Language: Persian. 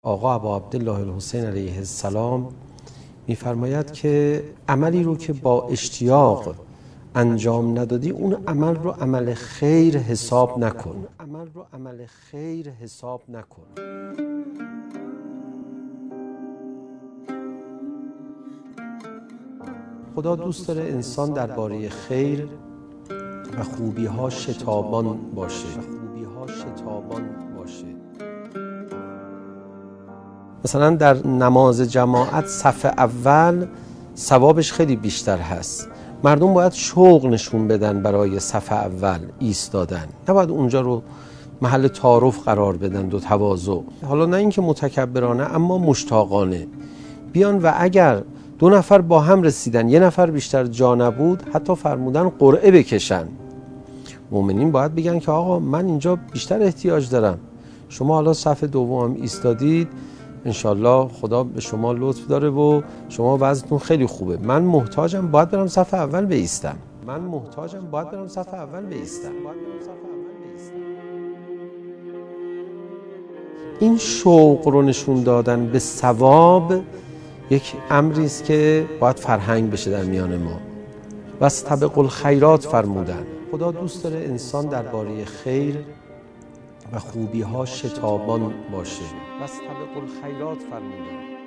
آقا ابا عبدالله الحسین علیه السلام میفرماید که عملی رو که با اشتیاق انجام ندادی اون عمل رو عمل خیر حساب نکن. خدا دوست داره انسان درباره خیر و خوبی‌ها شتابان باشه. مثلا در نماز جماعت صف اول ثوابش خیلی بیشتر هست. مردم باید شوق نشون بدن برای صف اول ایستادن، نباید اونجا رو محل تعارف قرار بدن و تواضع. حالا نه اینکه متکبرانه اما مشتاقانه بیان و اگر 2 نفر با هم رسیدن 1 نفر بیشتر جا نبود حتی فرمودن قرعه بکشن. مؤمنین باید بگن که آقا من اینجا بیشتر احتیاج دارم، شما حالا صف دوم ایستادید، انشالله خدا به شما لطف داره و شما وضعتون خیلی خوبه، من محتاجم باید برم صف اول بایستم. این شوق رو نشون دادن به ثواب یک امری است که باید فرهنگ بشه در میان ما. واستبقوا الخیرات فرمودن. خدا دوست داره انسان درباره خیر و خوبی‌ها شتابان باشه. واستبقوا الخیرات فرمودن.